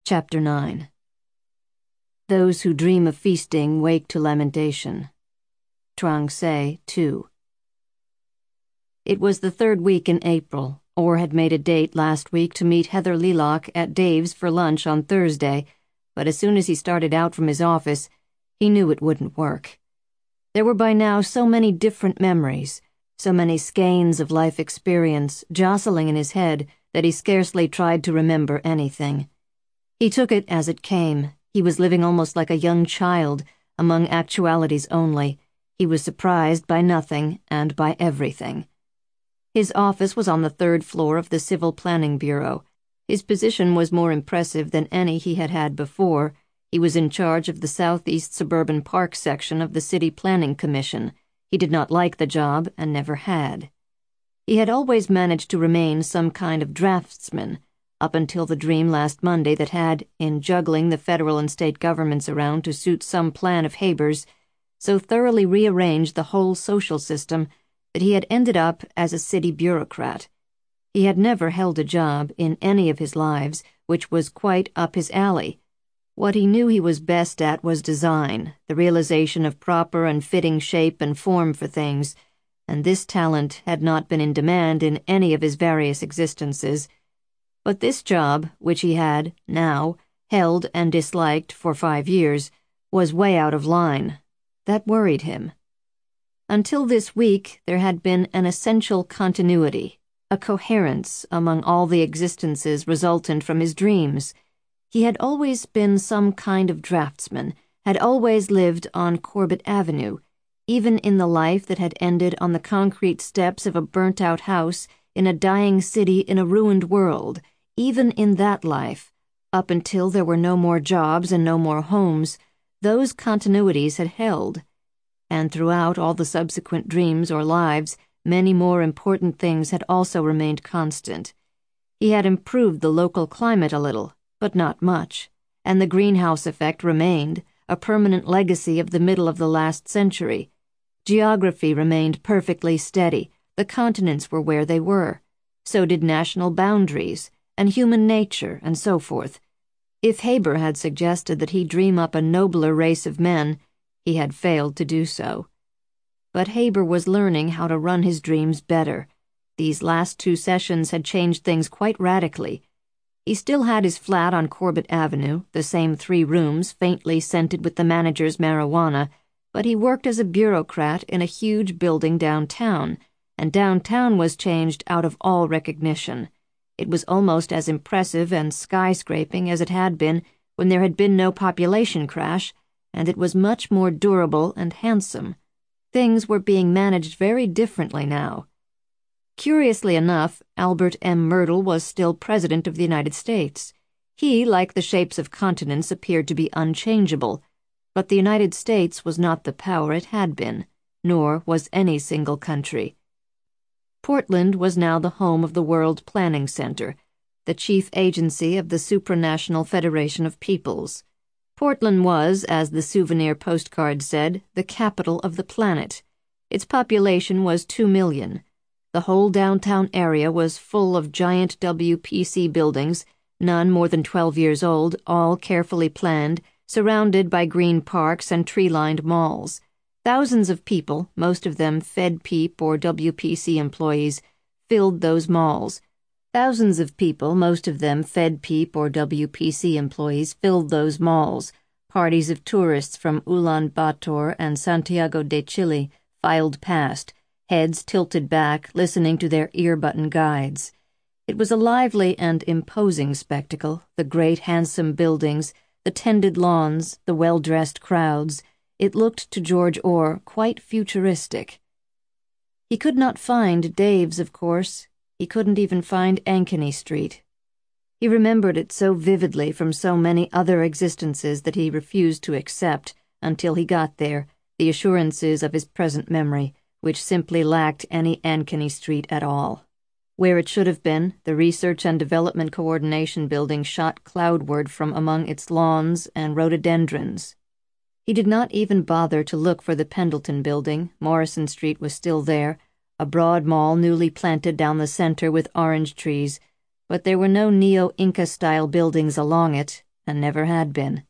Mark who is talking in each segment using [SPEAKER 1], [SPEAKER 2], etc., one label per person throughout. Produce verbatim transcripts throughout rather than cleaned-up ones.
[SPEAKER 1] Chapter nine. Those who dream of feasting wake to lamentation. Chuang Tze, two. It was the third week in April. Orr had made a date last week to meet Heather Lelock at Dave's for lunch on Thursday, but as soon as he started out from his office, he knew it wouldn't work. There were by now so many different memories, so many skeins of life experience jostling in his head that he scarcely tried to remember anything. He took it as it came. He was living almost like a young child, among actualities only. He was surprised by nothing and by everything. His office was on the third floor of the Civil Planning Bureau. His position was more impressive than any he had had before. He was in charge of the Southeast Suburban Park section of the City Planning Commission. He did not like the job and never had. He had always managed to remain some kind of draftsman, up until the dream last Monday that had, in juggling the federal and state governments around to suit some plan of Haber's, so thoroughly rearranged the whole social system that he had ended up as a city bureaucrat. He had never held a job in any of his lives, which was quite up his alley. What he knew he was best at was design, the realization of proper and fitting shape and form for things, and this talent had not been in demand in any of his various existences. But this job, which he had, now, held and disliked for five years, was way out of line. That worried him. Until this week, there had been an essential continuity, a coherence among all the existences resultant from his dreams. He had always been some kind of draftsman, had always lived on Corbett Avenue, even in the life that had ended on the concrete steps of a burnt-out house in a dying city in a ruined world. Even in that life, up until there were no more jobs and no more homes, those continuities had held. And throughout all the subsequent dreams or lives, many more important things had also remained constant. He had improved the local climate a little, but not much, and the greenhouse effect remained, a permanent legacy of the middle of the last century. Geography remained perfectly steady. The continents were where they were. So did national boundaries, and human nature, and so forth. If Haber had suggested that he dream up a nobler race of men, he had failed to do so. But Haber was learning how to run his dreams better. These last two sessions had changed things quite radically. He still had his flat on Corbett Avenue, the same three rooms faintly scented with the manager's marijuana, but he worked as a bureaucrat in a huge building downtown, and downtown was changed out of all recognition. It was almost as impressive and skyscraping as it had been when there had been no population crash, and it was much more durable and handsome. Things were being managed very differently now. Curiously enough, Albert M. Myrtle was still President of the United States. He, like the shapes of continents, appeared to be unchangeable, but the United States was not the power it had been, nor was any single country. Portland was now the home of the World Planning Center, the chief agency of the Supranational Federation of Peoples. Portland was, as the souvenir postcard said, the capital of the planet. Its population was two million. The whole downtown area was full of giant W P C buildings, none more than twelve years old, all carefully planned, surrounded by green parks and tree-lined malls. Thousands of people, most of them FedPeep or W P C employees, filled those malls. Thousands of people, most of them FedPeep or W P C employees, filled those malls. Parties of tourists from Ulaanbaatar and Santiago de Chile filed past, heads tilted back, listening to their ear-button guides. It was a lively and imposing spectacle, the great handsome buildings, the tended lawns, the well-dressed crowds. It looked to George Orr quite futuristic. He could not find Dave's, of course. He couldn't even find Ankeny Street. He remembered it so vividly from so many other existences that he refused to accept, until he got there, the assurances of his present memory, which simply lacked any Ankeny Street at all. Where it should have been, the Research and Development Coordination Building shot cloudward from among its lawns and rhododendrons. He did not even bother to look for the Pendleton Building. Morrison Street was still there, a broad mall newly planted down the center with orange trees, but there were no Neo-Inca-style buildings along it, and never had been.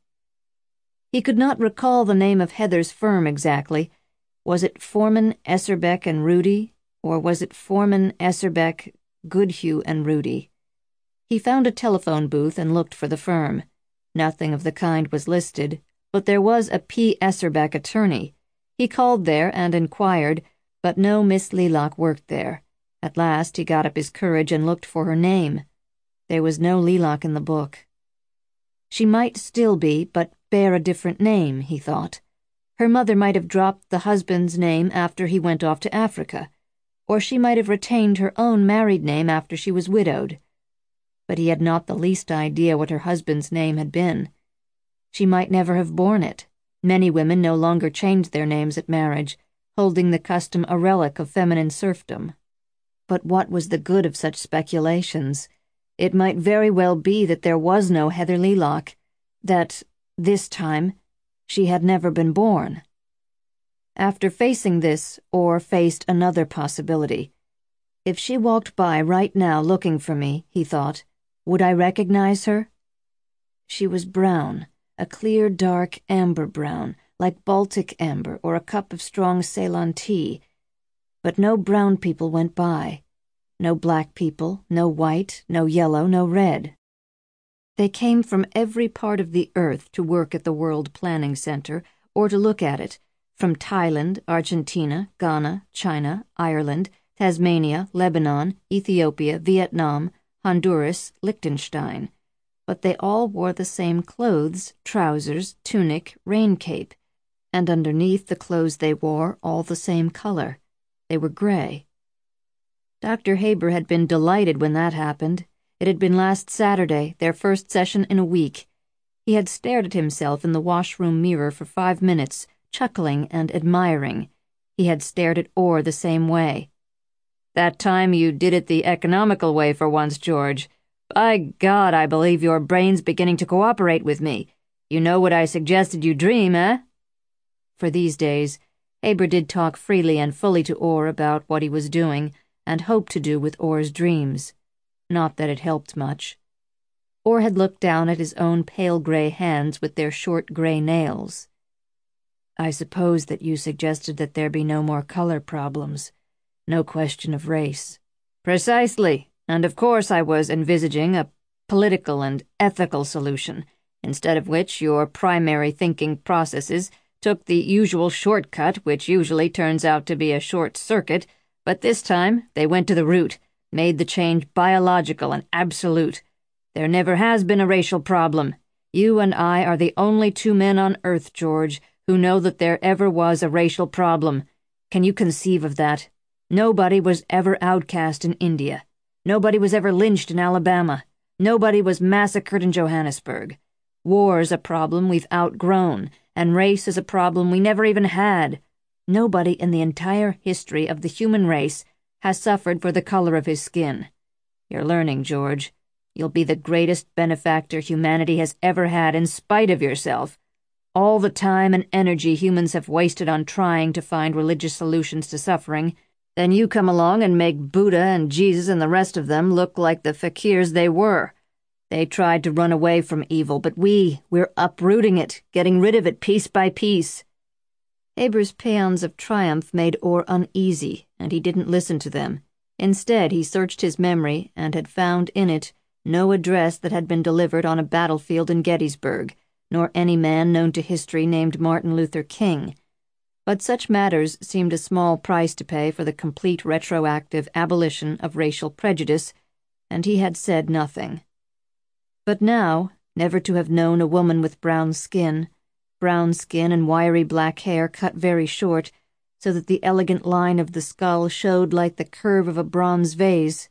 [SPEAKER 1] He could not recall the name of Heather's firm exactly. Was it Foreman, Esserbeck and Rudy, or was it Foreman, Esserbeck, Goodhue and Rudy? He found a telephone booth and looked for the firm. Nothing of the kind was listed, but there was a P. Esserbeck attorney. He called there and inquired, but no Miss Lealock worked there. At last he got up his courage and looked for her name. There was no Lealock in the book. She might still be, but bear a different name, he thought. Her mother might have dropped the husband's name after he went off to Africa, or she might have retained her own married name after she was widowed. But he had not the least idea what her husband's name had been. She might never have borne it. Many women no longer changed their names at marriage, holding the custom a relic of feminine serfdom. But what was the good of such speculations? It might very well be that there was no Heather Lealock, that, this time, she had never been born. After facing this, Orr faced another possibility. If she walked by right now looking for me, he thought, would I recognize her? She was brown, a clear, dark amber brown, like Baltic amber or a cup of strong Ceylon tea. But no brown people went by. No black people, no white, no yellow, no red. They came from every part of the earth to work at the World Planning Center, or to look at it, from Thailand, Argentina, Ghana, China, Ireland, Tasmania, Lebanon, Ethiopia, Vietnam, Honduras, Liechtenstein. But they all wore the same clothes, trousers, tunic, rain cape, and underneath the clothes they wore all the same color. They were gray. Doctor Haber had been delighted when that happened. It had been last Saturday, their first session in a week. He had stared at himself in the washroom mirror for five minutes, chuckling and admiring. He had stared at Orr the same way. "That time you did it the economical way for once, George. By God, I believe your brain's beginning to cooperate with me. You know what I suggested you dream, eh?" For these days, Haber did talk freely and fully to Orr about what he was doing, and hoped to do with Orr's dreams. Not that it helped much. Orr had looked down at his own pale gray hands with their short gray nails. "I suppose that you suggested that there be no more color problems. No question of race." "Precisely, and of course I was envisaging a political and ethical solution, instead of which your primary thinking processes took the usual shortcut, which usually turns out to be a short circuit, but this time they went to the root, made the change biological and absolute. There never has been a racial problem. You and I are the only two men on Earth, George, who know that there ever was a racial problem. Can you conceive of that? Nobody was ever outcast in India. Nobody was ever lynched in Alabama. Nobody was massacred in Johannesburg. War's a problem we've outgrown, and race is a problem we never even had. Nobody in the entire history of the human race has suffered for the color of his skin. You're learning, George. You'll be the greatest benefactor humanity has ever had in spite of yourself. All the time and energy humans have wasted on trying to find religious solutions to suffering, then you come along and make Buddha and Jesus and the rest of them look like the fakirs they were. They tried to run away from evil, but we, we're uprooting it, getting rid of it piece by piece." Haber's paeans of triumph made Orr uneasy, and he didn't listen to them. Instead, he searched his memory and had found in it no address that had been delivered on a battlefield in Gettysburg, nor any man known to history named Martin Luther King. But such matters seemed a small price to pay for the complete retroactive abolition of racial prejudice, and he had said nothing. But now, never to have known a woman with brown skin, brown skin and wiry black hair cut very short, so that the elegant line of the skull showed like the curve of a bronze vase.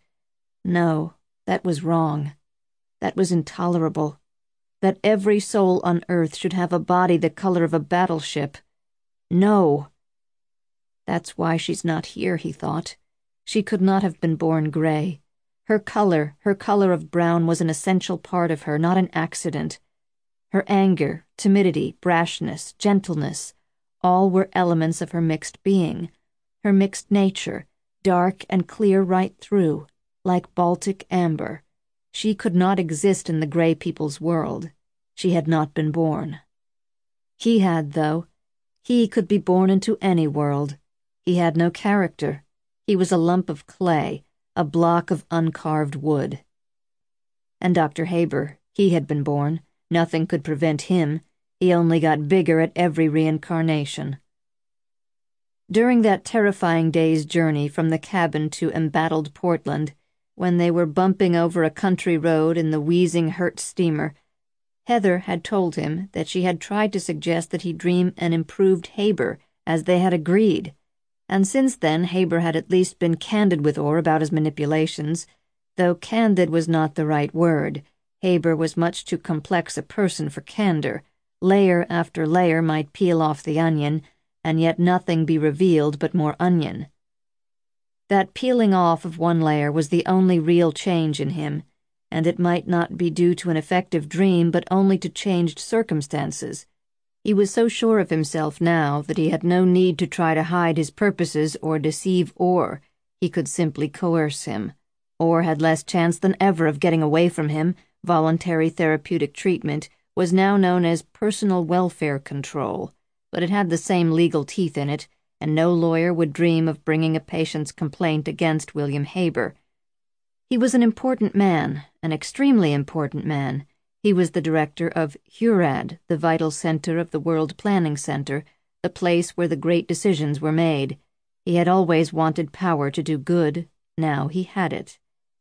[SPEAKER 1] No, that was wrong. That was intolerable. That every soul on earth should have a body the color of a battleship. No. That's why she's not here, he thought. She could not have been born gray. Her color, her color of brown, was an essential part of her, not an accident. Her anger, timidity, brashness, gentleness, all were elements of her mixed being, her mixed nature, dark and clear right through, like Baltic amber. She could not exist in the gray people's world. she had not been born. He had, though. He could be born into any world. He had no character. He was a lump of clay, a block of uncarved wood. And Doctor Haber, he had been born. Nothing could prevent him. He only got bigger at every reincarnation. During that terrifying day's journey from the cabin to embattled Portland, when they were bumping over a country road in the wheezing Hertz steamer, Heather had told him that she had tried to suggest that he dream an improved Haber, as they had agreed, and since then Haber had at least been candid with Orr about his manipulations, though candid was not the right word. Haber was much too complex a person for candor. Layer after layer might peel off the onion, and yet nothing be revealed but more onion. That peeling off of one layer was the only real change in him, and it might not be due to an effective dream but only to changed circumstances. He was so sure of himself now that he had no need to try to hide his purposes or deceive Orr. He could simply coerce him. Orr had less chance than ever of getting away from him. Voluntary therapeutic treatment was now known as personal welfare control, but it had the same legal teeth in it, and no lawyer would dream of bringing a patient's complaint against William Haber. He was an important man, an extremely important man. He was the director of HURAD, the vital center of the World Planning Center, the place where the great decisions were made. He had always wanted power to do good. Now he had it.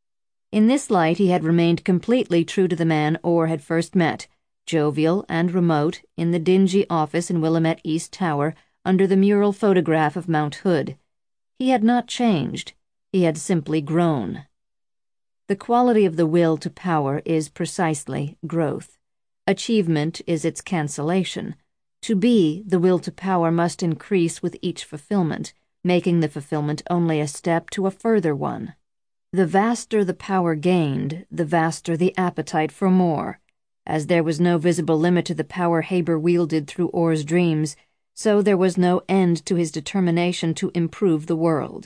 [SPEAKER 1] In this light he had remained completely true to the man Orr had first met, jovial and remote, in the dingy office in Willamette East Tower under the mural photograph of Mount Hood. He had not changed. He had simply grown. The quality of the will to power is precisely growth. Achievement is its cancellation. To be, the will to power must increase with each fulfillment, making the fulfillment only a step to a further one. The vaster the power gained, the vaster the appetite for more. As there was no visible limit to the power Haber wielded through Orr's dreams, so there was no end to his determination to improve the world.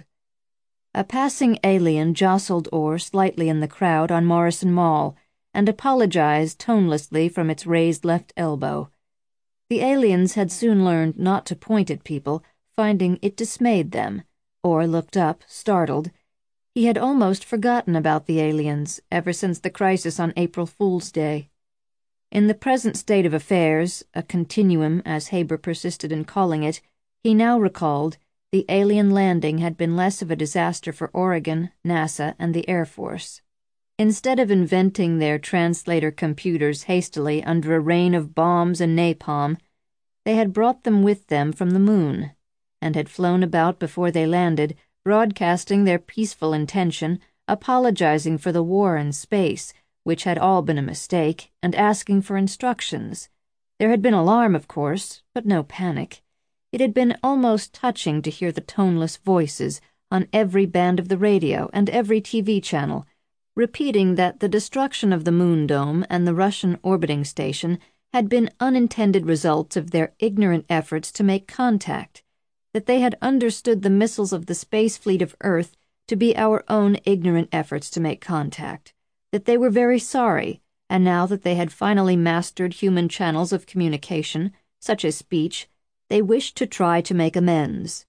[SPEAKER 1] A passing alien jostled Orr slightly in the crowd on Morrison Mall and apologized tonelessly from its raised left elbow. The aliens had soon learned not to point at people, finding it dismayed them. Orr looked up, startled. He had almost forgotten about the aliens ever since the crisis on April Fool's Day. In the present state of affairs, a continuum as Haber persisted in calling it, he now recalled, the alien landing had been less of a disaster for Oregon, NASA, and the Air Force. Instead of inventing their translator computers hastily under a rain of bombs and napalm, they had brought them with them from the moon, and had flown about before they landed, broadcasting their peaceful intention, apologizing for the war in space, which had all been a mistake, and asking for instructions. There had been alarm, of course, but no panic. It had been almost touching to hear the toneless voices on every band of the radio and every T V channel, repeating that the destruction of the moon dome and the Russian orbiting station had been unintended results of their ignorant efforts to make contact, that they had understood the missiles of the space fleet of Earth to be our own ignorant efforts to make contact, that they were very sorry, and now that they had finally mastered human channels of communication, such as speech, they wished to try to make amends.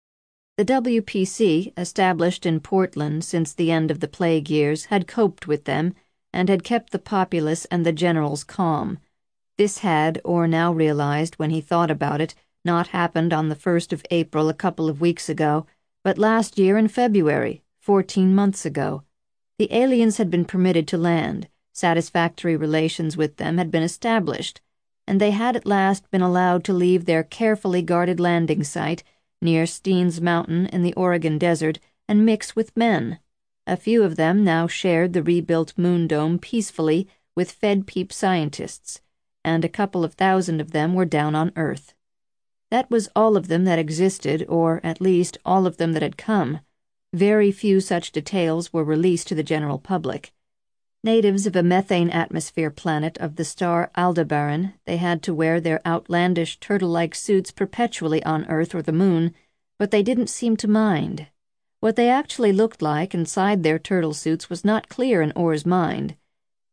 [SPEAKER 1] The W P C, established in Portland since the end of the plague years, had coped with them and had kept the populace and the generals calm. This had, Orr now realized when he thought about it, not happened on the first of April a couple of weeks ago, but last year in February, fourteen months ago. The aliens had been permitted to land, satisfactory relations with them had been established, and they had at last been allowed to leave their carefully guarded landing site near Steens Mountain in the Oregon desert and mix with men. A few of them now shared the rebuilt moon dome peacefully with fed-peep scientists, and a couple of thousand of them were down on Earth. That was all of them that existed, or at least all of them that had come. Very few such details were released to the general public. Natives of a methane atmosphere planet of the star Aldebaran, they had to wear their outlandish turtle-like suits perpetually on Earth or the moon, but they didn't seem to mind. What they actually looked like inside their turtle suits was not clear in Orr's mind.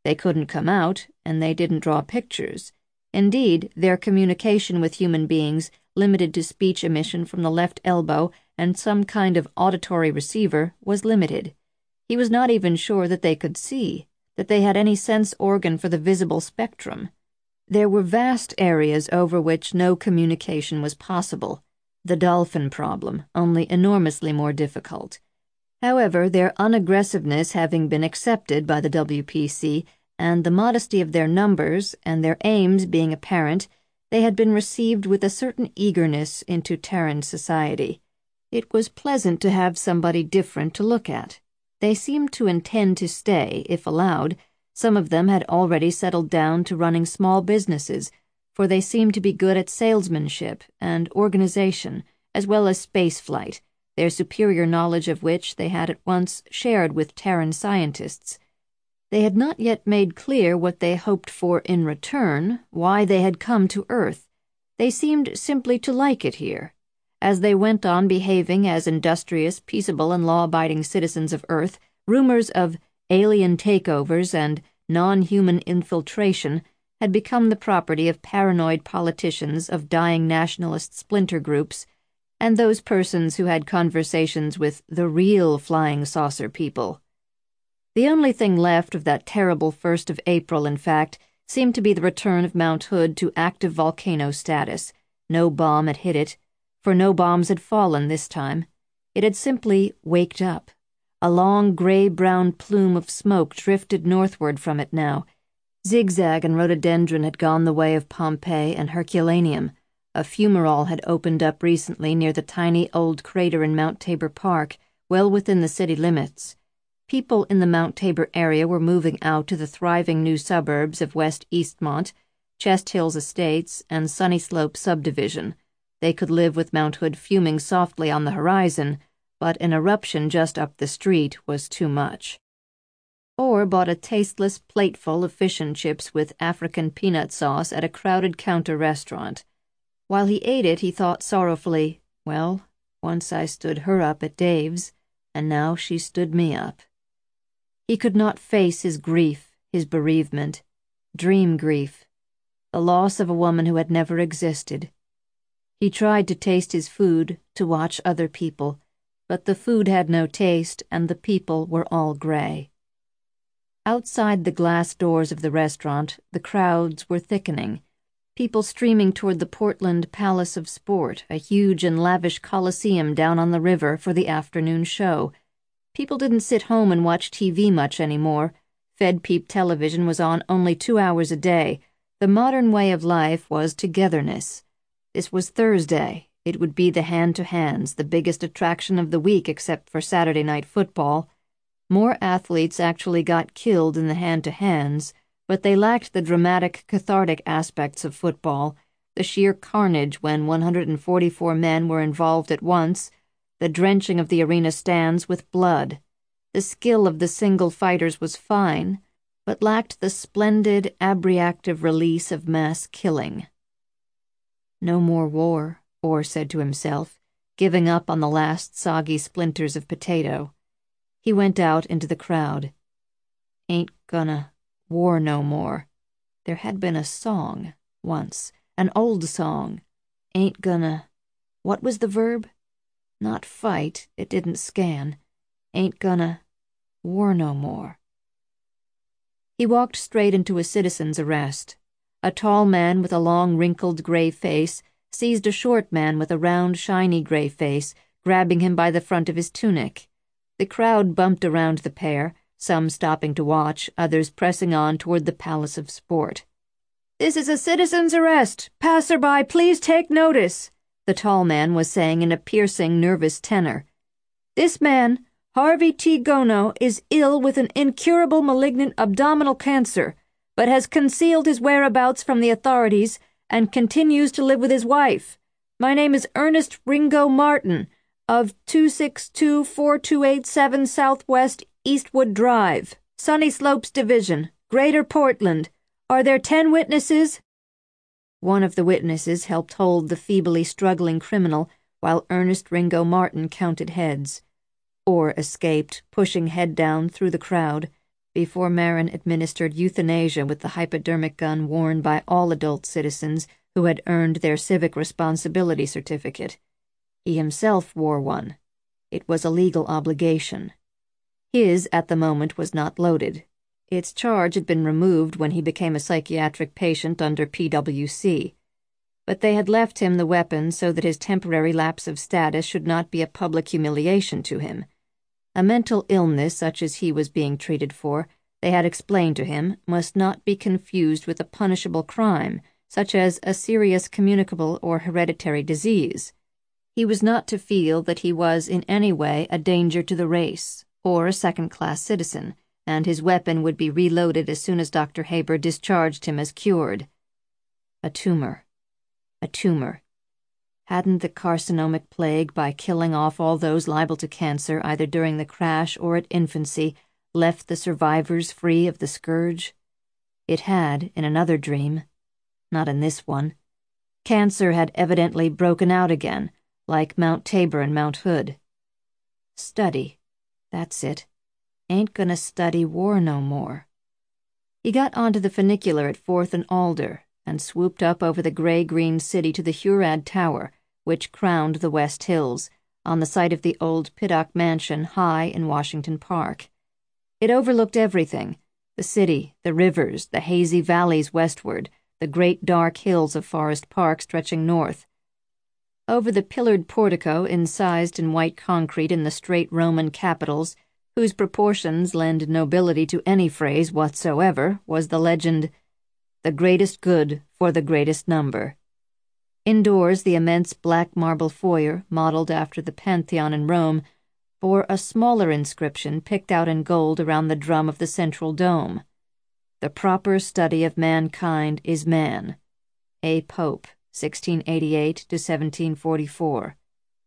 [SPEAKER 1] They couldn't come out, and they didn't draw pictures. Indeed, their communication with human beings, limited to speech emission from the left elbow and some kind of auditory receiver, was limited. He was not even sure that they could see, that they had any sense organ for the visible spectrum. There were vast areas over which no communication was possible. The dolphin problem, only enormously more difficult. However, their unaggressiveness having been accepted by the W P C, and the modesty of their numbers and their aims being apparent, they had been received with a certain eagerness into Terran society. It was pleasant to have somebody different to look at. They seemed to intend to stay, if allowed. Some of them had already settled down to running small businesses, for they seemed to be good at salesmanship and organization, as well as space flight, their superior knowledge of which they had at once shared with Terran scientists. They had not yet made clear what they hoped for in return, why they had come to Earth. They seemed simply to like it here. As they went on behaving as industrious, peaceable, and law-abiding citizens of Earth, rumors of alien takeovers and non-human infiltration had become the property of paranoid politicians of dying nationalist splinter groups, and those persons who had conversations with the real flying saucer people. The only thing left of that terrible first of April, in fact, seemed to be the return of Mount Hood to active volcano status. No bomb had hit it, for no bombs had fallen this time. It had simply waked up. A long gray-brown plume of smoke drifted northward from it now. Zigzag and rhododendron had gone the way of Pompeii and Herculaneum. A fumarole had opened up recently near the tiny old crater in Mount Tabor Park, well within the city limits. People in the Mount Tabor area were moving out to the thriving new suburbs of West Eastmont, Chest Hills Estates, and Sunny Slope subdivision. They could live with Mount Hood fuming softly on the horizon, but an eruption just up the street was too much. Or bought a tasteless plateful of fish and chips with African peanut sauce at a crowded counter restaurant. While he ate it, he thought sorrowfully, well, once I stood her up at Dave's, and now she stood me up. He could not face his grief, his bereavement, dream grief, the loss of a woman who had never existed. He tried to taste his food, to watch other people, but the food had no taste and the people were all gray. Outside the glass doors of the restaurant, the crowds were thickening, people streaming toward the Portland Palace of Sport, a huge and lavish coliseum down on the river, for the afternoon show. People didn't sit home and watch T V much anymore. Fed Peep television was on only two hours a day. The modern way of life was togetherness. This was Thursday. It would be the hand-to-hands, the biggest attraction of the week except for Saturday night football. More athletes actually got killed in the hand-to-hands, but they lacked the dramatic, cathartic aspects of football, the sheer carnage when one hundred forty-four men were involved at once, the drenching of the arena stands with blood. The skill of the single fighters was fine, but lacked the splendid, abreactive release of mass killing. No more war, Orr said to himself, giving up on the last soggy splinters of potato. He went out into the crowd. Ain't gonna war no more. There had been a song, once, an old song. Ain't gonna... What was the verb? Not fight, it didn't scan. Ain't gonna war no more. He walked straight into a citizen's arrest. A tall man with a long, wrinkled gray face seized a short man with a round, shiny gray face, grabbing him by the front of his tunic. The crowd bumped around the pair, some stopping to watch, others pressing on toward the Palace of Sport. "This is a citizen's arrest. Passerby, please take notice," the tall man was saying in a piercing, nervous tenor. "This man, Harvey T. Gono, is ill with an incurable malignant abdominal cancer, but has concealed his whereabouts from the authorities and continues to live with his wife. My name is Ernest Ringo Martin, of two six two four two eight seven Southwest Eastwood Drive, Sunny Slopes Division, Greater Portland. Are there ten witnesses?" One of the witnesses helped hold the feebly struggling criminal while Ernest Ringo Martin counted heads. Orr escaped, pushing head down through the crowd. before Marin administered euthanasia with the hypodermic gun worn by all adult citizens who had earned their civic responsibility certificate. He himself wore one. It was a legal obligation. His, at the moment, was not loaded. Its charge had been removed when he became a psychiatric patient under P W C. But they had left him the weapon so that his temporary lapse of status should not be a public humiliation to him. A mental illness such as he was being treated for, they had explained to him, must not be confused with a punishable crime, such as a serious communicable or hereditary disease. He was not to feel that he was in any way a danger to the race, or a second-class citizen, and his weapon would be reloaded as soon as Doctor Haber discharged him as cured. A tumor. A tumor. Hadn't the carcinomic plague, by killing off all those liable to cancer either during the crash or at infancy, left the survivors free of the scourge? It had, in another dream. Not in this one. Cancer had evidently broken out again, like Mount Tabor and Mount Hood. Study. That's it. Ain't gonna study war no more. He got onto the funicular at Fourth and Alder, and swooped up over the gray-green city to the Hurad Tower, which crowned the West Hills, on the site of the old Pittock Mansion high in Washington Park. It overlooked everything: the city, the rivers, the hazy valleys westward, the great dark hills of Forest Park stretching north. Over the pillared portico incised in white concrete in the straight Roman capitals, whose proportions lend nobility to any phrase whatsoever, was the legend, "The greatest good for the greatest number." Indoors, the immense black marble foyer, modeled after the Pantheon in Rome, bore a smaller inscription picked out in gold around the drum of the central dome. "The proper study of mankind is man." A. Pope, sixteen eighty-eight to seventeen forty-four.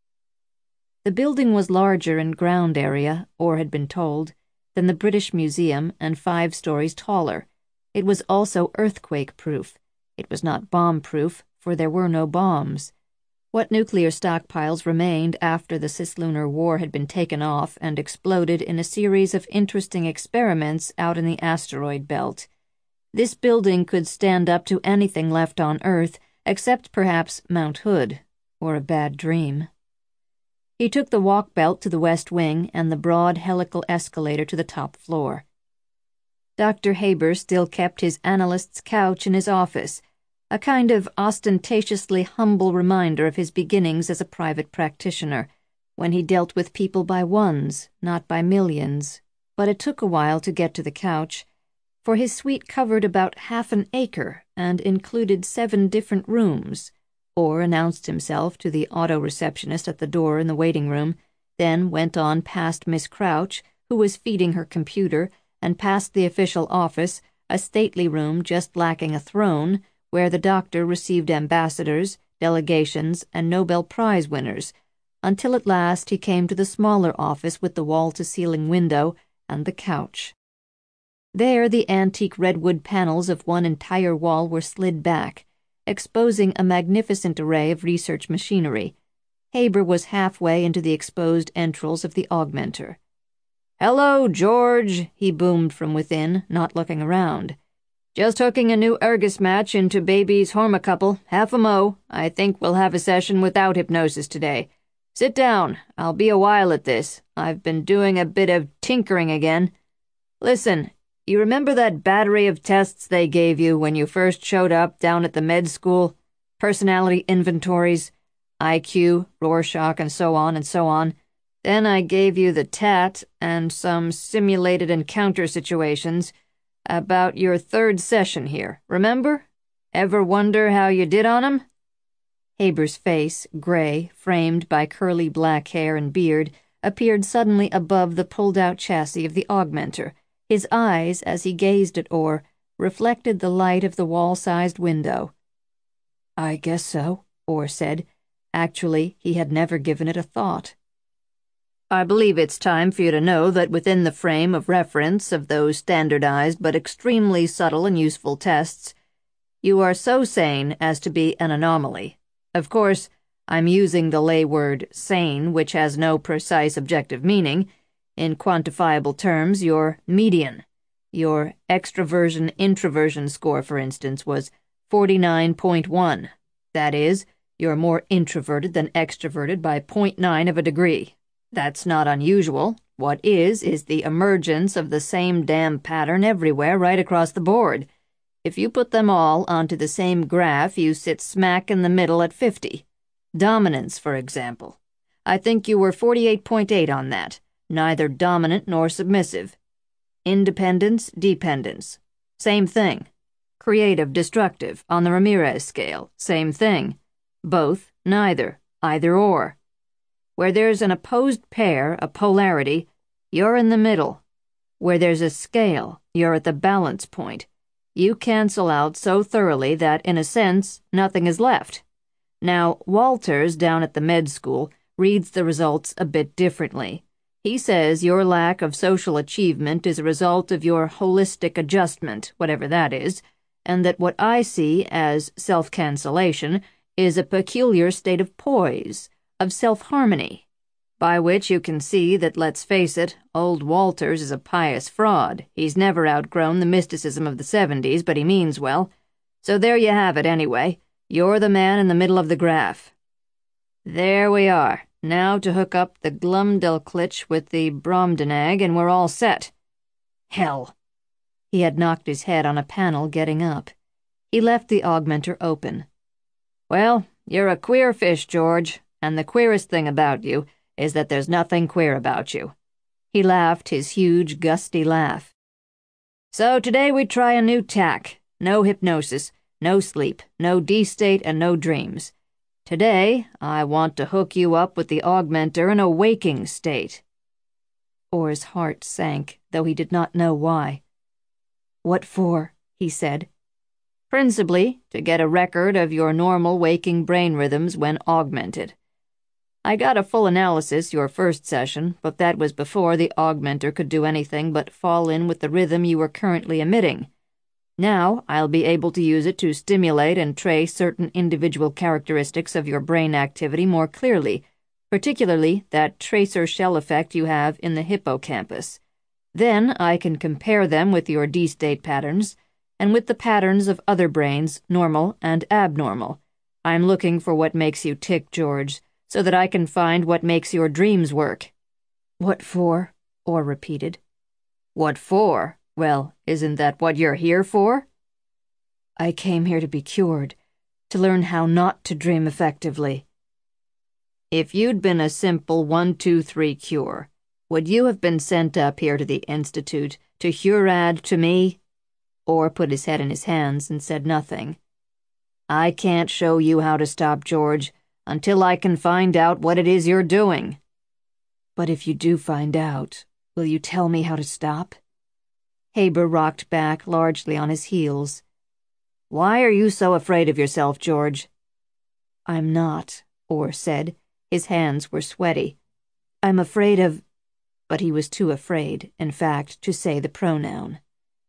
[SPEAKER 1] The building was larger in ground area, or had been told, than the British Museum and five stories taller. It was also earthquake-proof. It was not bomb-proof, for there were no bombs. What nuclear stockpiles remained after the cislunar war had been taken off and exploded in a series of interesting experiments out in the asteroid belt. This building could stand up to anything left on Earth, except perhaps Mount Hood, or a bad dream. He took the walk belt to the west wing and the broad helical escalator to the top floor. Doctor Haber still kept his analyst's couch in his office, a kind of ostentatiously humble reminder of his beginnings as a private practitioner, when he dealt with people by ones, not by millions. But it took a while to get to the couch, for his suite covered about half an acre and included seven different rooms, or announced himself to the auto-receptionist at the door in the waiting room, then went on past Miss Crouch, who was feeding her computer, and past the official office, a stately room just lacking a throne, where the doctor received ambassadors, delegations, and Nobel Prize winners, until at last he came to the smaller office with the wall-to-ceiling window and the couch. There the antique redwood panels of one entire wall were slid back, exposing a magnificent array of research machinery. Haber was halfway into the exposed entrails of the augmenter. "Hello, George," he boomed from within, not looking around. "Just hooking a new ergus match into baby's hormocouple, half a mo. I think we'll have a session without hypnosis today. Sit down. I'll be a while at this. I've been doing a bit of tinkering again. Listen, you remember that battery of tests they gave you when you first showed up down at the med school? Personality inventories, I Q, Rorschach, and so on and so on. Then I gave you the T A T and some simulated encounter situations about your third session here, remember? Ever wonder how you did on 'em?" Haber's face, gray, framed by curly black hair and beard, appeared suddenly above the pulled-out chassis of the augmenter. His eyes, as he gazed at Orr, reflected the light of the wall-sized window. "I guess so," Orr said. Actually, he had never given it a thought. "I believe it's time for you to know that within the frame of reference of those standardized but extremely subtle and useful tests, you are so sane as to be an anomaly. Of course, I'm using the lay word sane, which has no precise objective meaning. In quantifiable terms, you're median. Your extroversion-introversion score, for instance, was forty-nine point one. That is, you're more introverted than extroverted by zero point nine of a degree. That's not unusual. What is, is the emergence of the same damn pattern everywhere right across the board. If you put them all onto the same graph, you sit smack in the middle at fifty. Dominance, for example. I think you were forty-eight point eight on that, neither dominant nor submissive. Independence, dependence. Same thing. Creative, destructive, on the Ramirez scale. Same thing. Both, neither, either or. Where there's an opposed pair, a polarity, you're in the middle. Where there's a scale, you're at the balance point. You cancel out so thoroughly that, in a sense, nothing is left. Now, Walters, down at the med school, reads the results a bit differently. He says your lack of social achievement is a result of your holistic adjustment, whatever that is, and that what I see as self-cancellation is a peculiar state of poise, of self-harmony, by which you can see that, let's face it, old Walters is a pious fraud. He's never outgrown the mysticism of the seventies, but he means well. So there you have it, anyway. You're the man in the middle of the graph. There we are. Now to hook up the Glumdalclitch with the Brobdingnag, and we're all set. Hell! He had knocked his head on a panel getting up. He left the augmenter open. Well, you're a queer fish, George, and the queerest thing about you is that there's nothing queer about you. He laughed his huge, gusty laugh. So today we try a new tack. No hypnosis, no sleep, no D-state, and no dreams. Today, I want to hook you up with the augmenter in a waking state. Orr's heart sank, though he did not know why. What for? He said. Principally, to get a record of your normal waking brain rhythms when augmented. I got a full analysis your first session, but that was before the augmenter could do anything but fall in with the rhythm you were currently emitting. Now, I'll be able to use it to stimulate and trace certain individual characteristics of your brain activity more clearly, particularly that tracer shell effect you have in the hippocampus. Then I can compare them with your D-state patterns, and with the patterns of other brains, normal and abnormal. I'm looking for what makes you tick, George, so that I can find what makes your dreams work. What for? Orr repeated. What for? Well, isn't that what you're here for? I came here to be cured, to learn how not to dream effectively. If you'd been a simple one two three cure, would you have been sent up here to the Institute to hurad to me? Orr put his head in his hands and said nothing. I can't show you how to stop, George, until I can find out what it is you're doing. But if you do find out, will you tell me how to stop? Haber rocked back largely on his heels. Why are you so afraid of yourself, George? I'm not, Orr said. His hands were sweaty. I'm afraid of... But he was too afraid, in fact, to say the pronoun.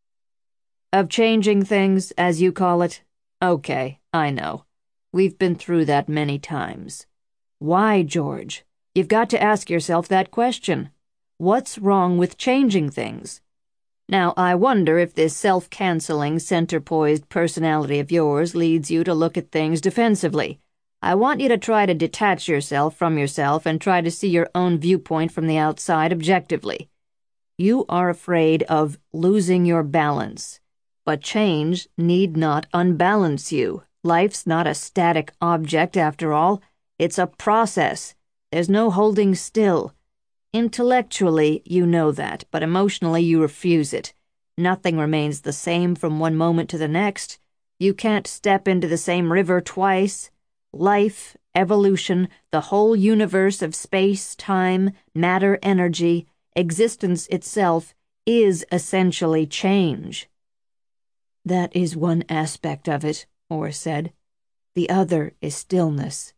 [SPEAKER 1] Of changing things, as you call it? Okay, I know. We've been through that many times. Why, George? You've got to ask yourself that question. What's wrong with changing things? Now, I wonder if this self-canceling, center-poised personality of yours leads you to look at things defensively. I want you to try to detach yourself from yourself and try to see your own viewpoint from the outside objectively. You are afraid of losing your balance. But change need not unbalance you. Life's not a static object, after all. It's a process. There's no holding still. Intellectually, you know that, but emotionally you refuse it. Nothing remains the same from one moment to the next. You can't step into the same river twice. Life, evolution, the whole universe of space, time, matter, energy, existence itself is essentially change. That is one aspect of it, Orr said. The other is stillness.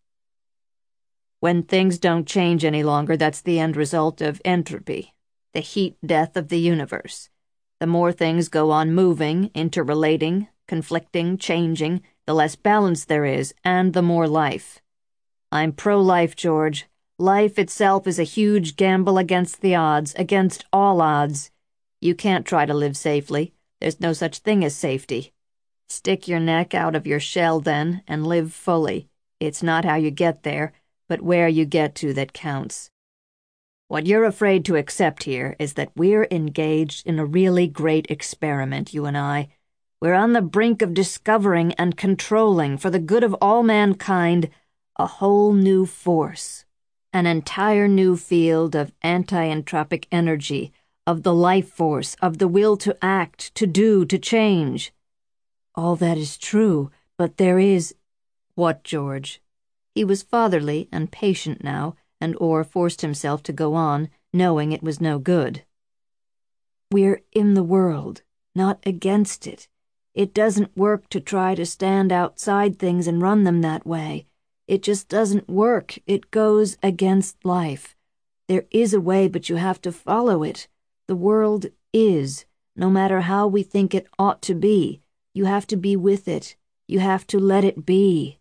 [SPEAKER 1] When things don't change any longer, that's the end result of entropy, the heat death of the universe. The more things go on moving, interrelating, conflicting, changing, the less balance there is, and the more life. I'm pro-life, George. Life itself is a huge gamble against the odds, against all odds. You can't try to live safely. There's no such thing as safety. Stick your neck out of your shell, then, and live fully. It's not how you get there, but where you get to that counts. What you're afraid to accept here is that we're engaged in a really great experiment, you and I. We're on the brink of discovering and controlling, for the good of all mankind, a whole new force. An entire new field of anti-entropic energy, of the life force, of the will to act, to do, to change. All that is true, but there is— What, George? He was fatherly and patient now, and Orr forced himself to go on, knowing it was no good. We're in the world, not against it. It doesn't work to try to stand outside things and run them that way. It just doesn't work. It goes against life. There is a way, but you have to follow it. The world is, no matter how we think it ought to be. You have to be with it. You have to let it be.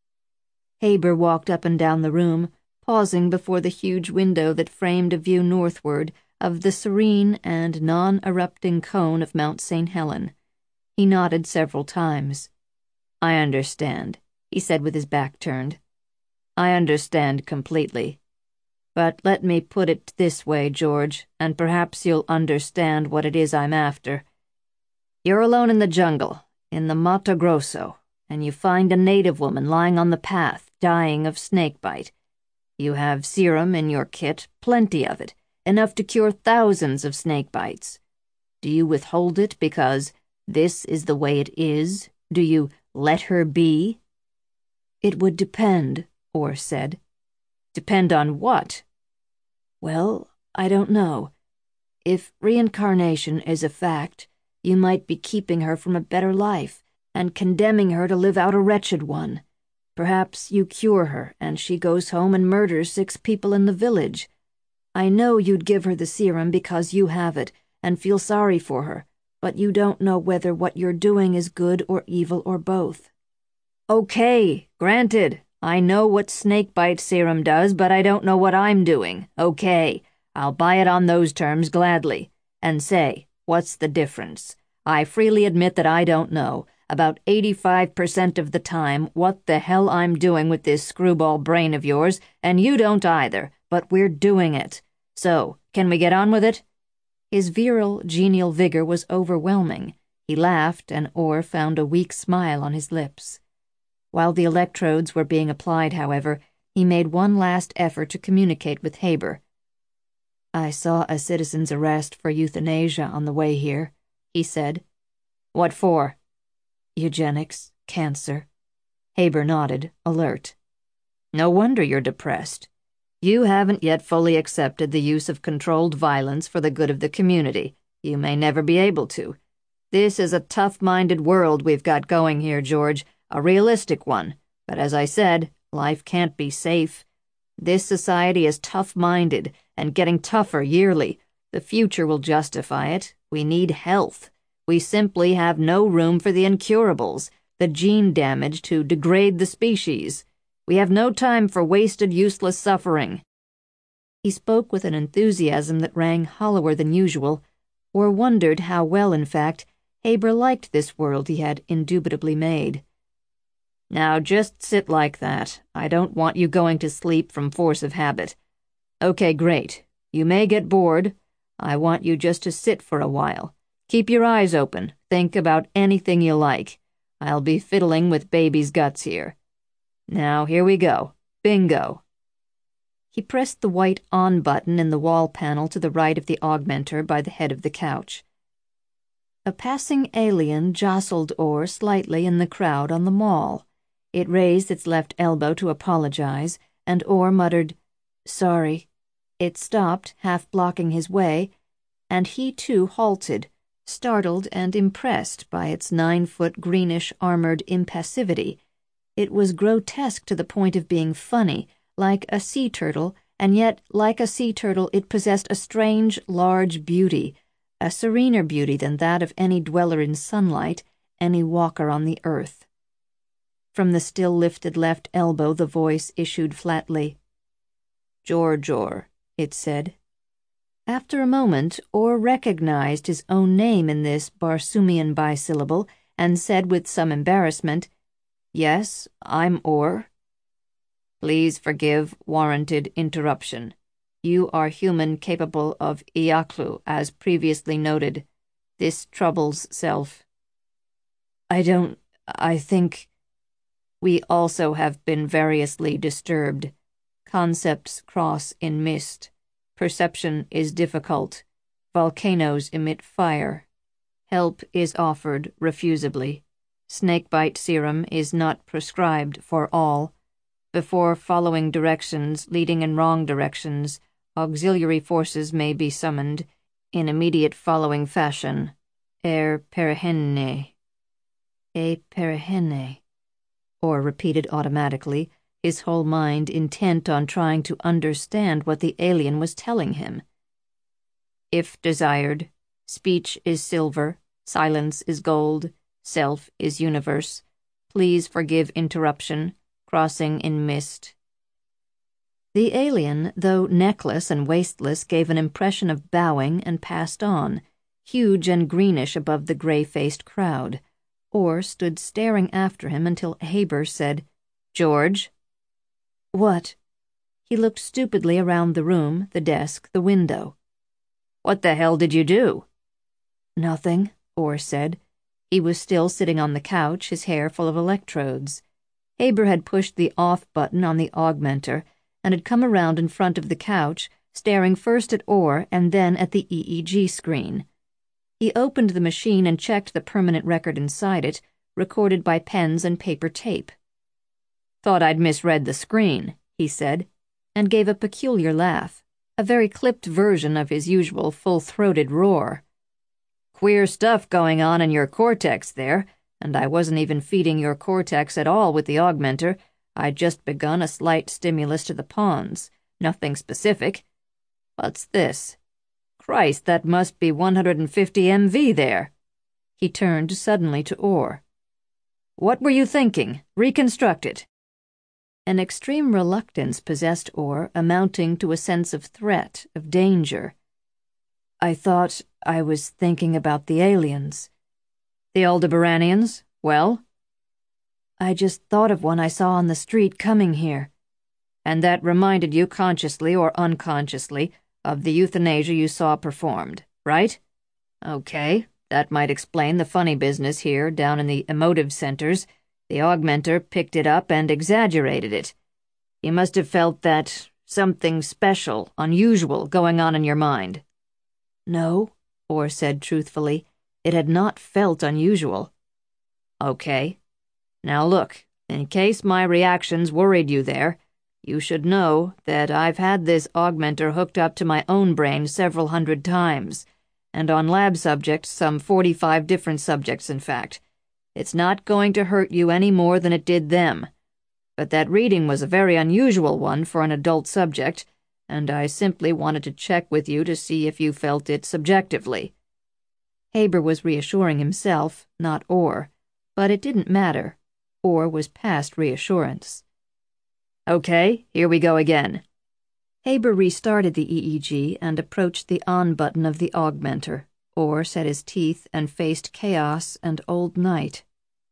[SPEAKER 1] Haber walked up and down the room, pausing before the huge window that framed a view northward of the serene and non-erupting cone of Mount Saint Helen. He nodded several times. "I understand," he said with his back turned. "I understand completely. But let me put it this way, George, and perhaps you'll understand what it is I'm after. You're alone in the jungle, in the Mato Grosso, and you find a native woman lying on the path, dying of snakebite. You have serum in your kit, plenty of it, enough to cure thousands of snakebites. Do you withhold it because this is the way it is? Do you let her be?" "It would depend," Orr said. "Depend on what?" "Well, I don't know. If reincarnation is a fact, you might be keeping her from a better life and condemning her to live out a wretched one. Perhaps you cure her and she goes home and murders six people in the village. I know you'd give her the serum because you have it and feel sorry for her, but you don't know whether what you're doing is good or evil or both." "Okay, granted. I know what snakebite serum does, but I don't know what I'm doing. Okay, I'll buy it on those terms gladly. And say, what's the difference? I freely admit that I don't know, about eighty-five percent of the time, what the hell I'm doing with this screwball brain of yours, and you don't either, but we're doing it. So, can we get on with it?" His virile, genial vigor was overwhelming. He laughed, and Orr found a weak smile on his lips. While the electrodes were being applied, however, he made one last effort to communicate with Haber. "I saw a citizen's arrest for euthanasia on the way here," he said. "What for?" "Eugenics, cancer." Haber nodded, alert. "No wonder you're depressed. You haven't yet fully accepted the use of controlled violence for the good of the community. You may never be able to. This is a tough-minded world we've got going here, George, a realistic one. But as I said, life can't be safe. This society is tough-minded and getting tougher yearly. The future will justify it. We need health. We simply have no room for the incurables, the gene damage to degrade the species. We have no time for wasted, useless suffering." He spoke with an enthusiasm that rang hollower than usual, or wondered how well, in fact, Haber liked this world he had indubitably made. "Now just sit like that. I don't want you going to sleep from force of habit. Okay, great. You may get bored. I want you just to sit for a while. Keep your eyes open. Think about anything you like. I'll be fiddling with baby's guts here. Now, here we go. Bingo." He pressed the white on button in the wall panel to the right of the augmenter by the head of the couch. A passing alien jostled Orr slightly in the crowd on the mall. It raised its left elbow to apologize, and Orr muttered, "Sorry." It stopped, half blocking his way, and he too halted, startled and impressed by its nine-foot greenish armored impassivity. It was grotesque to the point of being funny, like a sea turtle, and yet, like a sea turtle, it possessed a strange, large beauty, a serener beauty than that of any dweller in sunlight, any walker on the earth. From the still-lifted left elbow the voice issued flatly. "George Orr," it said. After a moment, Orr recognized his own name in this Barsoomian bisyllable and said with some embarrassment, "Yes, I'm Orr." "Please forgive warranted interruption. You are human capable of Iaklu, as previously noted. This troubles self." "I don't... I think..." "We also have been variously disturbed. Concepts cross in mist. Perception is difficult. Volcanoes emit fire. Help is offered refusably. Snakebite serum is not prescribed for all. Before following directions leading in wrong directions, auxiliary forces may be summoned in immediate following fashion. Er perihene." E perihene, Orr repeated automatically, his whole mind intent on trying to understand what the alien was telling him. "If desired, speech is silver, silence is gold, self is universe. Please forgive interruption, crossing in mist." The alien, though neckless and waistless, gave an impression of bowing and passed on, huge and greenish above the gray-faced crowd. Orr stood staring after him until Haber said, "George?" "What?" He looked stupidly around the room, the desk, the window. "What the hell did you do?" "Nothing," Orr said. He was still sitting on the couch, his hair full of electrodes. Haber had pushed the off button on the augmenter and had come around in front of the couch, staring first at Orr and then at the E E G screen. He opened the machine and checked the permanent record inside it, recorded by pens and paper tape. "Thought I'd misread the screen," he said, and gave a peculiar laugh, a very clipped version of his usual full-throated roar. "Queer stuff going on in your cortex there, and I wasn't even feeding your cortex at all with the augmenter. I'd just begun a slight stimulus to the pons. Nothing specific. What's this? Christ, that must be one hundred fifty M V there." He turned suddenly to Orr. "What were you thinking? Reconstruct it." An extreme reluctance possessed Orr, amounting to a sense of threat, of danger. "I thought I was thinking about the aliens." "The Aldebaranians? Well?" "I just thought of one I saw on the street coming here." "And that reminded you, consciously or unconsciously, of the euthanasia you saw performed, right? Okay, that might explain the funny business here down in the emotive centers. The augmenter picked it up and exaggerated it. You must have felt that something special, unusual going on in your mind." "No," Orr said truthfully. It had not felt unusual. "Okay. Now look, in case my reactions worried you there, you should know that I've had this augmenter hooked up to my own brain several hundred times, and on lab subjects, some forty-five different subjects, in fact. It's not going to hurt you any more than it did them. But that reading was a very unusual one for an adult subject, and I simply wanted to check with you to see if you felt it subjectively." Haber was reassuring himself, not Orr, but it didn't matter. Orr was past reassurance. "Okay, here we go again." Haber restarted the E E G and approached the on button of the augmenter. Orr set his teeth and faced chaos and old night.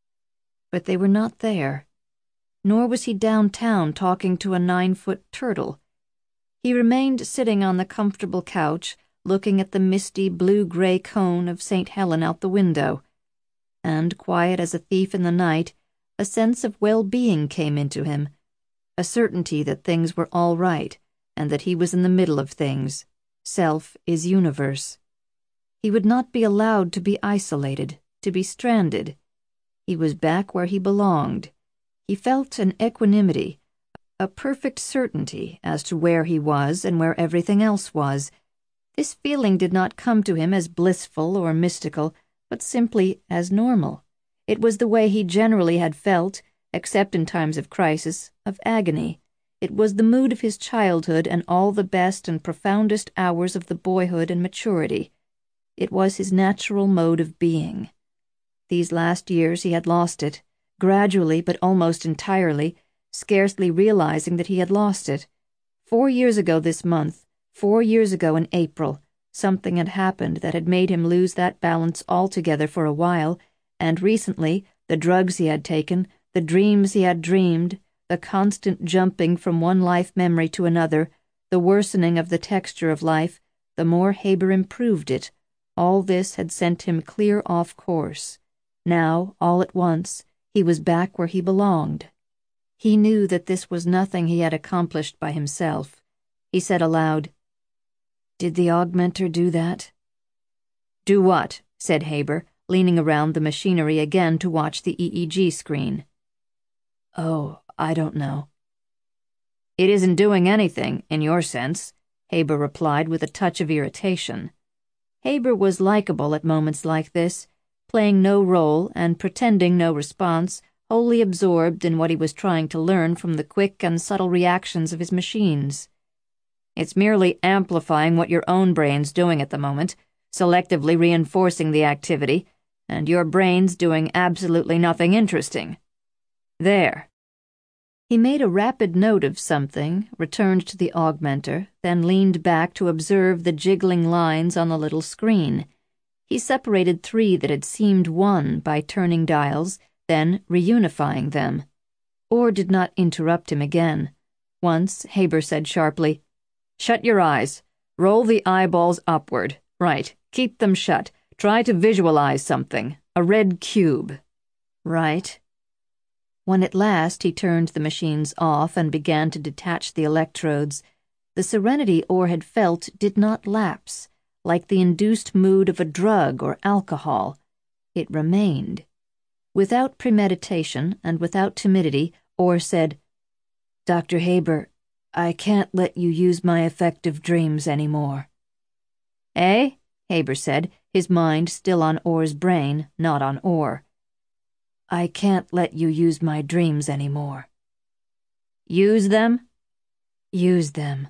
[SPEAKER 1] But they were not there. Nor was he downtown talking to a nine-foot turtle. He remained sitting on the comfortable couch, looking at the misty blue-gray cone of Saint Helen out the window. And, quiet as a thief in the night, a sense of well-being came into him, a certainty that things were all right, and that he was in the middle of things. Self is universe. He would not be allowed to be isolated, to be stranded. He was back where he belonged. He felt an equanimity, a perfect certainty as to where he was and where everything else was. This feeling did not come to him as blissful or mystical, but simply as normal. It was the way he generally had felt, except in times of crisis, of agony. It was the mood of his childhood and all the best and profoundest hours of the boyhood and maturity. It was his natural mode of being. These last years he had lost it, gradually but almost entirely, scarcely realizing that he had lost it. Four years ago this month, four years ago in April, Something had happened that had made him lose that balance altogether for a while, and recently the drugs he had taken, the dreams he had dreamed, the constant jumping from one life memory to another, the worsening of the texture of life, the more Haber improved it, all this had sent him clear off course. Now, all at once, he was back where he belonged. He knew that this was nothing he had accomplished by himself. He said aloud, "Did the augmenter do that?" "Do what?" said Haber, leaning around the machinery again to watch the E E G screen. "Oh, I don't know." "It isn't doing anything, in your sense," Haber replied with a touch of irritation. Haber was likable at moments like this, playing no role and pretending no response, wholly absorbed in what he was trying to learn from the quick and subtle reactions of his machines. "It's merely amplifying what your own brain's doing at the moment, selectively reinforcing the activity, and your brain's doing absolutely nothing interesting. There." He made a rapid note of something, returned to the augmenter, then leaned back to observe the jiggling lines on the little screen. He separated three that had seemed one by turning dials, then reunifying them. Orr did not interrupt him again. Once, Haber said sharply, "Shut your eyes. Roll the eyeballs upward. Right. Keep them shut. Try to visualize something. A red cube." "Right." When at last he turned the machines off and began to detach the electrodes, the serenity Orr had felt did not lapse, like the induced mood of a drug or alcohol. It remained. Without premeditation and without timidity, Orr said, "Doctor Haber, I can't let you use my effective dreams anymore." "Eh?" Haber said, his mind still on Orr's brain, not on Orr. "I can't let you use my dreams anymore." "Use them?" "Use them."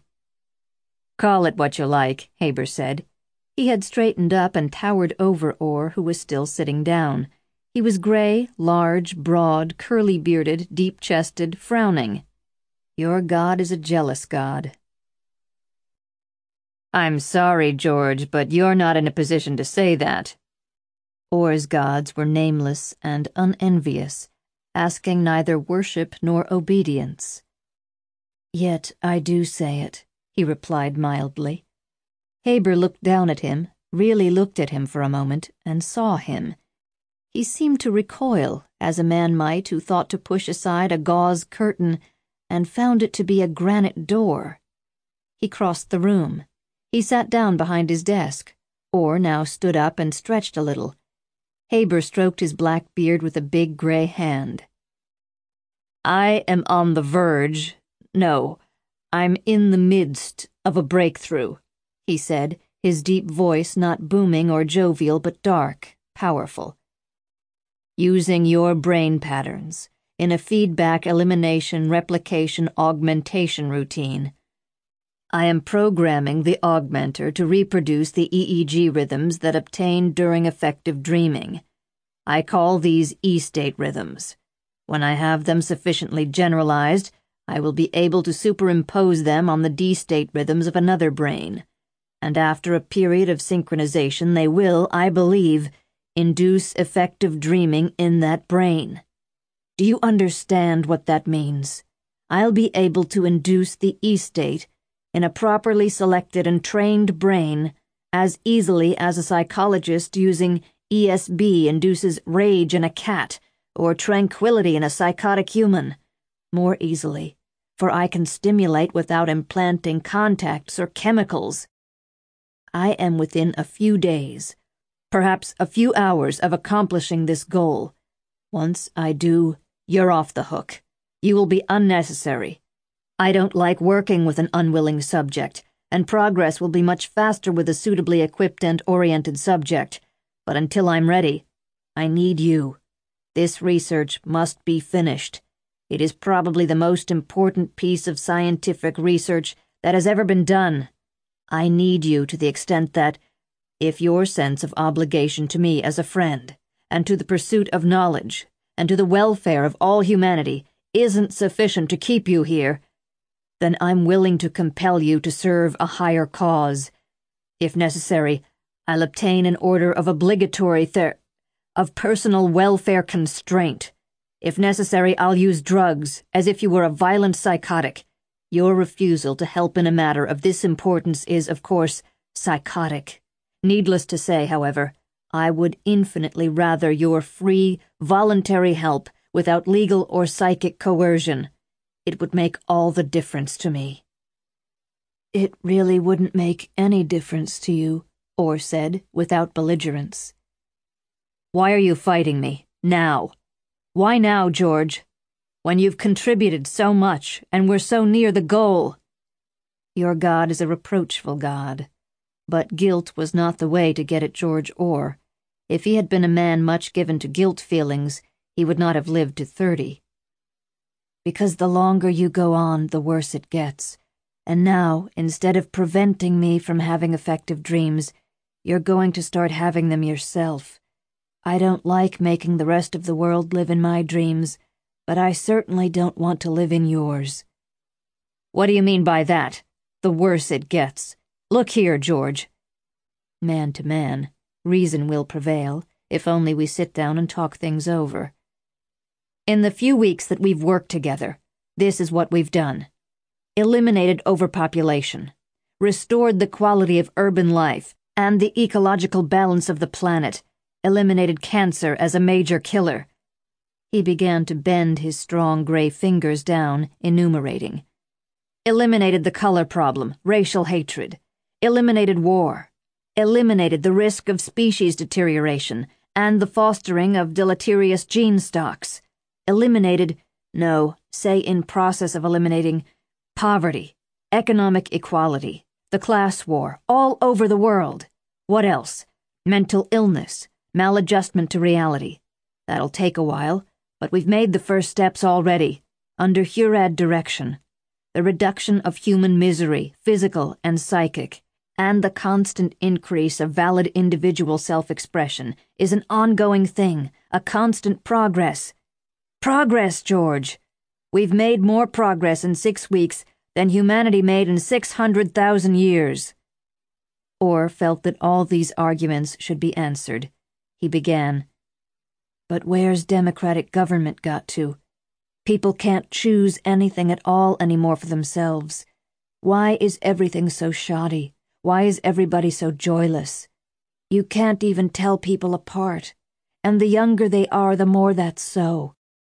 [SPEAKER 1] "Call it what you like," Haber said. He had straightened up and towered over Orr, who was still sitting down. He was gray, large, broad, curly-bearded, deep-chested, frowning. "Your God is a jealous God." "I'm sorry, George, but you're not in a position to say that." Orr's gods were nameless and unenvious, asking neither worship nor obedience. "Yet I do say it," he replied mildly. Haber looked down at him, really looked at him for a moment, and saw him. He seemed to recoil, as a man might who thought to push aside a gauze curtain and found it to be a granite door. He crossed the room. He sat down behind his desk. Orr now stood up and stretched a little. Haber stroked his black beard with a big gray hand. "I am on the verge, no, I'm in the midst of a breakthrough," he said, his deep voice not booming or jovial but dark, powerful. "Using your brain patterns in a feedback elimination replication augmentation routine. I am programming the augmenter to reproduce the E E G rhythms that obtained during effective dreaming. I call these E-state rhythms. When I have them sufficiently generalized, I will be able to superimpose them on the D-state rhythms of another brain, and after a period of synchronization they will, I believe, induce effective dreaming in that brain. Do you understand what that means? I'll be able to induce the E-state in a properly selected and trained brain as easily as a psychologist using E S B induces rage in a cat or tranquility in a psychotic human. More easily, for I can stimulate without implanting contacts or chemicals. I am within a few days, perhaps a few hours of accomplishing this goal. Once I do, you're off the hook. You will be unnecessary. I don't like working with an unwilling subject, and progress will be much faster with a suitably equipped and oriented subject. But until I'm ready, I need you. This research must be finished. It is probably the most important piece of scientific research that has ever been done. I need you to the extent that, if your sense of obligation to me as a friend, and to the pursuit of knowledge, and to the welfare of all humanity isn't sufficient to keep you here, then I'm willing to compel you to serve a higher cause. If necessary, I'll obtain an order of obligatory ther- of personal welfare constraint. If necessary, I'll use drugs, as if you were a violent psychotic. Your refusal to help in a matter of this importance is, of course, psychotic. Needless to say, however, I would infinitely rather your free, voluntary help without legal or psychic coercion. It would make all the difference to me." "It really wouldn't make any difference to you," Orr said, without belligerence. "Why are you fighting me, now? Why now, George? When you've contributed so much, and we're so near the goal." "Your God is a reproachful God." But guilt was not the way to get at George Orr. If he had been a man much given to guilt feelings, he would not have lived to thirty. "Because the longer you go on, the worse it gets. And now, instead of preventing me from having effective dreams, you're going to start having them yourself. I don't like making the rest of the world live in my dreams, but I certainly don't want to live in yours." "What do you mean by that? The worse it gets. Look here, George." Man to man, reason will prevail, if only we sit down and talk things over. "In the few weeks that we've worked together, this is what we've done. Eliminated overpopulation, restored the quality of urban life and the ecological balance of the planet, eliminated cancer as a major killer." He began to bend his strong gray fingers down, enumerating. "Eliminated the color problem, racial hatred. Eliminated war. Eliminated the risk of species deterioration and the fostering of deleterious gene stocks. Eliminated, no, say in process of eliminating, poverty, economic equality, the class war, all over the world. What else? Mental illness, maladjustment to reality. That'll take a while, but we've made the first steps already, under Hurad direction. The reduction of human misery, physical and psychic, and the constant increase of valid individual self-expression is an ongoing thing, a constant progress. Progress, George! We've made more progress in six weeks than humanity made in six hundred thousand years." Orr felt that all these arguments should be answered. He began, "But where's democratic government got to? People can't choose anything at all anymore for themselves. Why is everything so shoddy? Why is everybody so joyless? You can't even tell people apart, and the younger they are, the more that's so.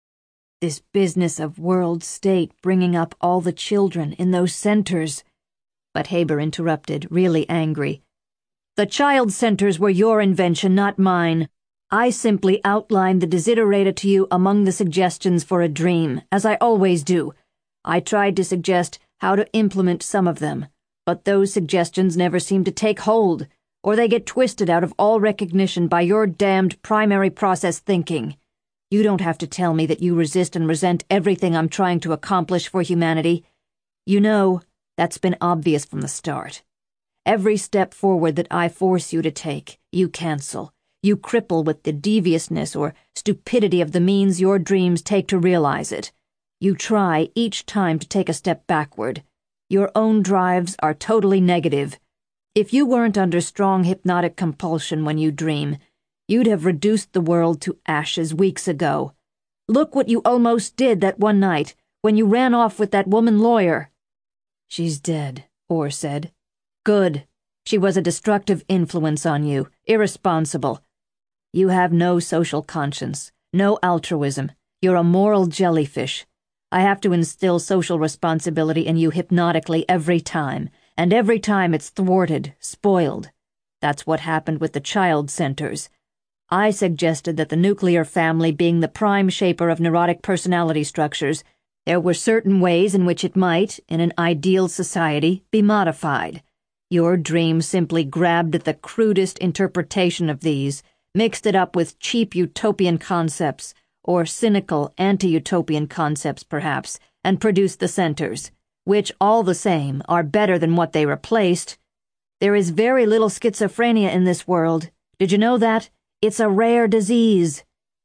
[SPEAKER 1] This business of world state bringing up all the children in those centers." But Haber interrupted, really angry. "The child centers were your invention, not mine. I simply outlined the desiderata to you among the suggestions for a dream, as I always do. I tried to suggest how to implement some of them, but those suggestions never seem to take hold, or they get twisted out of all recognition by your damned primary process thinking. You don't have to tell me that you resist and resent everything I'm trying to accomplish for humanity. You know, that's been obvious from the start. Every step forward that I force you to take, you cancel. You cripple with the deviousness or stupidity of the means your dreams take to realize it. You try each time to take a step backward. Your own drives are totally negative. If you weren't under strong hypnotic compulsion when you dream, you'd have reduced the world to ashes weeks ago. Look what you almost did that one night when you ran off with that woman lawyer." "She's dead," Orr said. "Good. She was a destructive influence on you, irresponsible. You have no social conscience, no altruism. You're a moral jellyfish. I have to instill social responsibility in you hypnotically every time, and every time it's thwarted, spoiled. That's what happened with the child centers. I suggested that the nuclear family being the prime shaper of neurotic personality structures, there were certain ways in which it might, in an ideal society, be modified. Your dream simply grabbed at the crudest interpretation of these, mixed it up with cheap utopian concepts, or cynical anti-utopian concepts perhaps, and produced the centers, which, all the same, are better than what they replaced. There is very little schizophrenia in this world. Did you know that? It's a rare disease."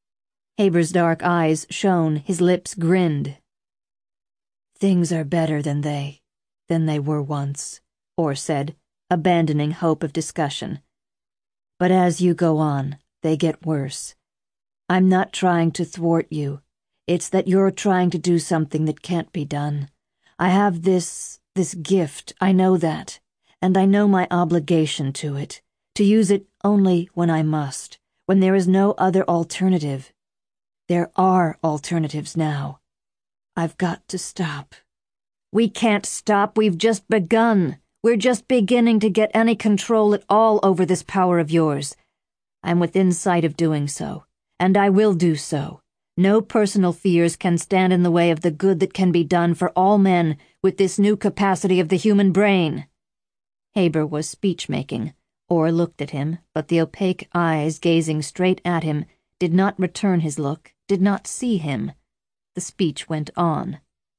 [SPEAKER 1] Haber's dark eyes shone, his lips grinned. "Things are better than they, than they were once," Orr said, abandoning hope of discussion. But as you go on, they get worse. I'm not trying to thwart you. It's that you're trying to do something that can't be done. I have this, this gift, I know that, and I know my obligation to it, to use it only when I must, when there is no other alternative. There are alternatives now. I've got to stop. We can't stop, we've just begun. We're just beginning to get any control at all over this power of yours. I'm within sight of doing so, and I will do so. No personal fears can stand in the way of the good that can be done for all men with this new capacity of the human brain. Haber was speech-making. Orr looked at him, but the opaque eyes gazing straight at him did not return his look, did not see him. The speech went on.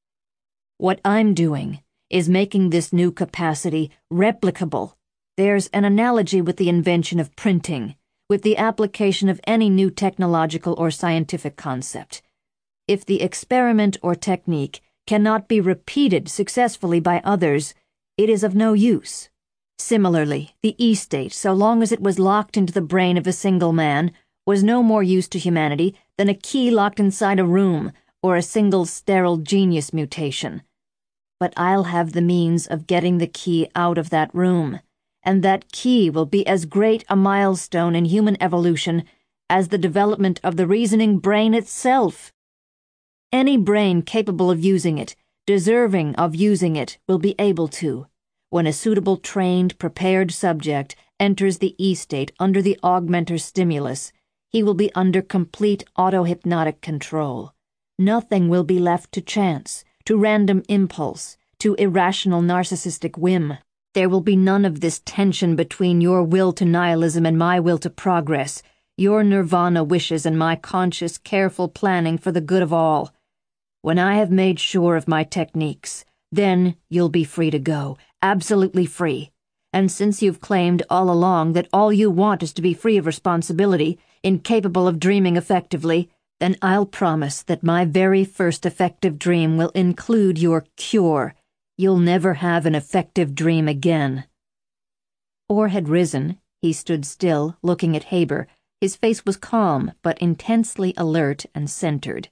[SPEAKER 1] What I'm doing is making this new capacity replicable. There's an analogy with the invention of printing, with the application of any new technological or scientific concept. If the experiment or technique cannot be repeated successfully by others, it is of no use. Similarly, the E-state, so long as it was locked into the brain of a single man, was no more use to humanity than a key locked inside a room or a single sterile genius mutation. But I'll have the means of getting the key out of that room, and that key will be as great a milestone in human evolution as the development of the reasoning brain itself. Any brain capable of using it, deserving of using it, will be able to. When a suitable, trained, prepared subject enters the E-state under the augmenter's stimulus, he will be under complete auto-hypnotic control. Nothing will be left to chance, to random impulse, to irrational narcissistic whim. There will be none of this tension between your will to nihilism and my will to progress, your nirvana wishes and my conscious, careful planning for the good of all. When I have made sure of my techniques, then you'll be free to go, absolutely free. And since you've claimed all along that all you want is to be free of responsibility, incapable of dreaming effectively, then I'll promise that my very first effective dream will include your cure. You'll never have an effective dream again. Orr had risen. He stood still, looking at Haber. His face was calm, but intensely alert and centered.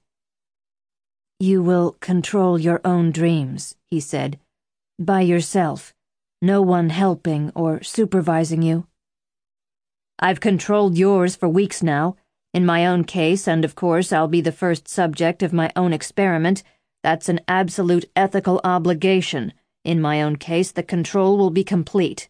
[SPEAKER 1] You will control your own dreams, he said, by yourself, no one helping or supervising you. I've controlled yours for weeks now. In my own case, and of course I'll be the first subject of my own experiment, that's an absolute ethical obligation. In my own case, the control will be complete.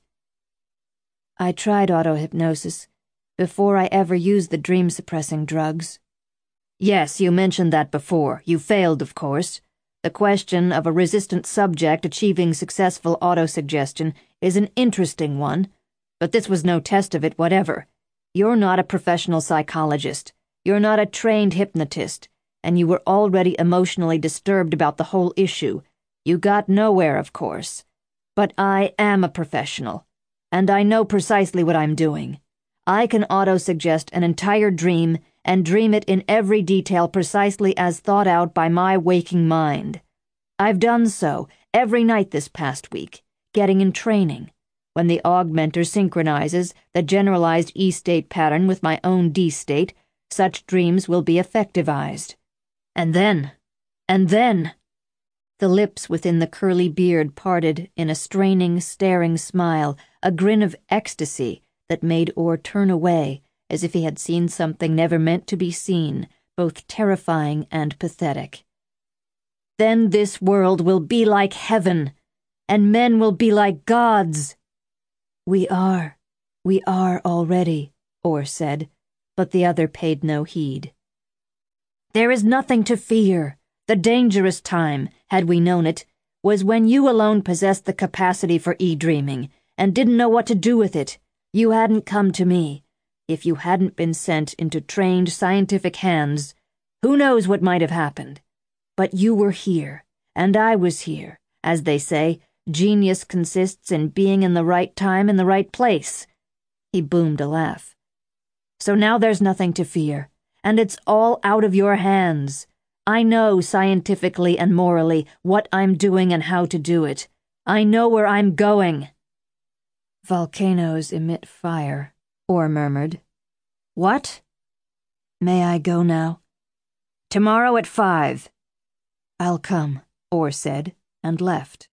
[SPEAKER 1] I tried auto-hypnosis before I ever used the dream-suppressing drugs. Yes, you mentioned that before. You failed, of course. The question of a resistant subject achieving successful autosuggestion is an interesting one, but this was no test of it whatever. You're not a professional psychologist. You're not a trained hypnotist, and you were already emotionally disturbed about the whole issue. You got nowhere, of course. But I am a professional, and I know precisely what I'm doing. I can autosuggest an entire dream and dream it in every detail precisely as thought out by my waking mind. I've done so every night this past week, getting in training. When the augmenter synchronizes the generalized E-state pattern with my own D-state, such dreams will be effectivized. And then, and then... The lips within the curly beard parted in a straining, staring smile, a grin of ecstasy that made Orr turn away as if he had seen something never meant to be seen, both terrifying and pathetic. Then this world will be like heaven, and men will be like gods. We are, we are already, Orr said, but the other paid no heed. There is nothing to fear. The dangerous time, had we known it, was when you alone possessed the capacity for e-dreaming and didn't know what to do with it. You hadn't come to me. If you hadn't been sent into trained scientific hands, who knows what might have happened? But you were here, and I was here. As they say, genius consists in being in the right time in the right place. He boomed a laugh. So now there's nothing to fear, and it's all out of your hands. I know scientifically and morally what I'm doing and how to do it. I know where I'm going. Volcanoes emit fire, Orr murmured. What? May I go now? Tomorrow at five. I'll come, Orr said, and left.